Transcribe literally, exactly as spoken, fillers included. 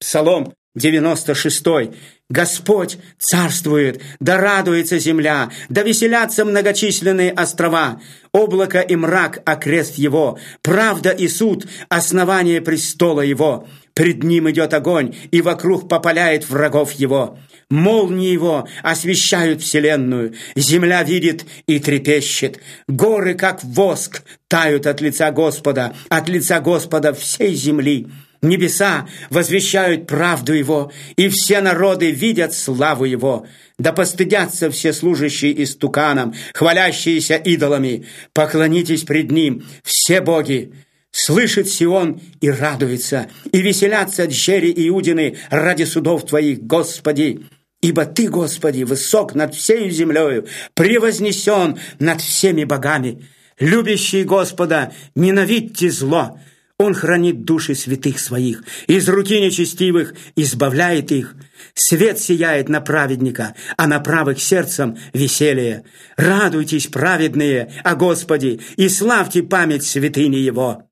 Псалом девяносто шестой. Господь царствует, да радуется земля, да веселятся многочисленные острова. Облако и мрак окрест его, правда и суд основание престола его. Пред ним идет огонь, и вокруг попаляет врагов его. Молнии его освещают вселенную, земля видит и трепещет. Горы, как воск, тают от лица Господа, от лица Господа всей земли. Небеса возвещают правду Его, и все народы видят славу Его. Да постыдятся все служащие истуканам, хвалящиеся идолами. Поклонитесь пред Ним, все боги. Слышит Сион и радуется, и веселятся джери Иудины ради судов Твоих, Господи. Ибо Ты, Господи, высок над всею землею, превознесен над всеми богами. Любящие Господа, ненавидьте зло. Он хранит души святых своих, из руки нечестивых избавляет их. Свет сияет на праведника, а на правых сердцем веселье. Радуйтесь, праведные, о Господе, и славьте память святыни Его.